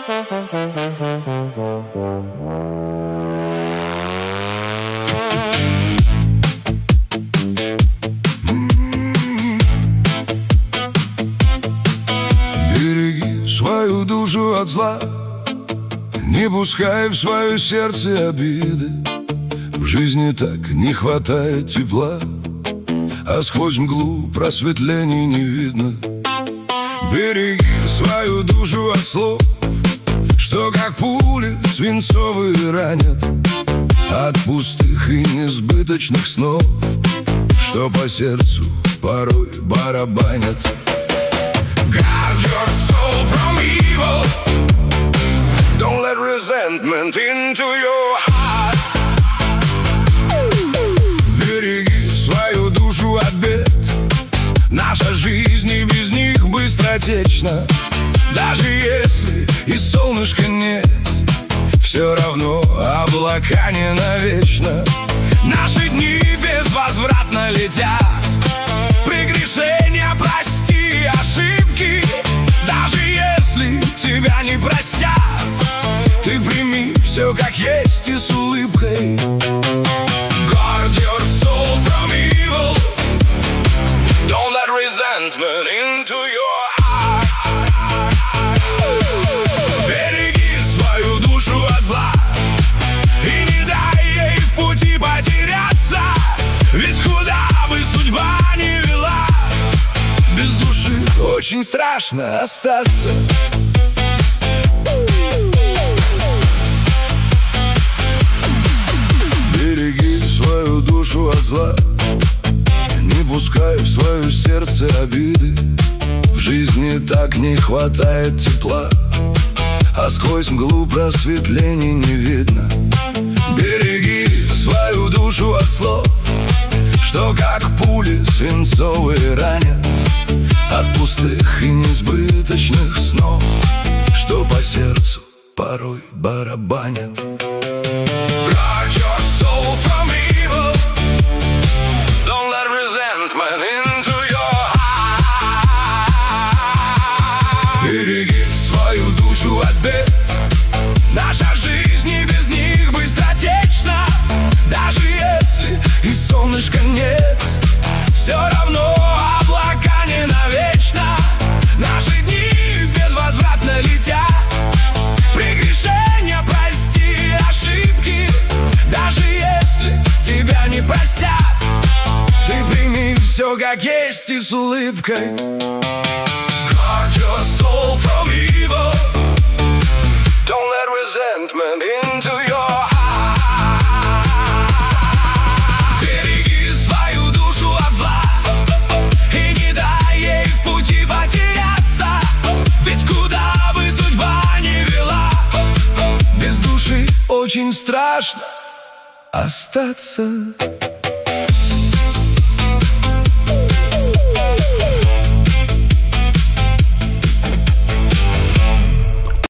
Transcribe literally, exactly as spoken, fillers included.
Береги свою душу от зла, не пускай в свое сердце обиды. В жизни так не хватает тепла, а сквозь мглу просветлений не видно. Береги свою душу от слов, что как пули свинцовые ранят, от пустых и несбыточных снов, что по сердцу порой барабанят. Guard your soul from evil. Don't let resentment into your heart. Береги свою душу от бед. Наша жизнь и без них быстротечна. Даже если и солнышка нет, все равно облака не навечно. Наши дни безвозвратно летят. Прегрешения прости, ошибки. Даже если тебя не простят, ты прими все как есть и с улыбкой. Guard your soul from evil. Don't let resentment into your heart. Береги свою душу от зла и не дай ей в пути потеряться. Ведь куда бы судьба ни вела, без души очень страшно остаться. Береги свою душу от зла, не пускай в свое сердце обиды. В жизни так не хватает тепла, а сквозь мглу просветлений не видно. Береги свою душу от слов, что как пули свинцовые ранят, от пустых и несбыточных снов, что по сердцу порой барабанят. Guard your soul from evil. Don't let resentment into your heart. Береги свою душу от бед. Наша жизнь и без них быстротечна. Даже если и солнышка нет, все равно облака не навечно. Наши дни безвозвратно летят. Прегрешения прости, ошибки. Даже если тебя не простят, ты прими все как есть и с улыбкой. Guard your soul from evil. Don't let resentment into your heart. Береги свою душу от зла и не дай ей в пути потеряться. Ведь куда бы судьба ни вела, без души очень страшно остаться.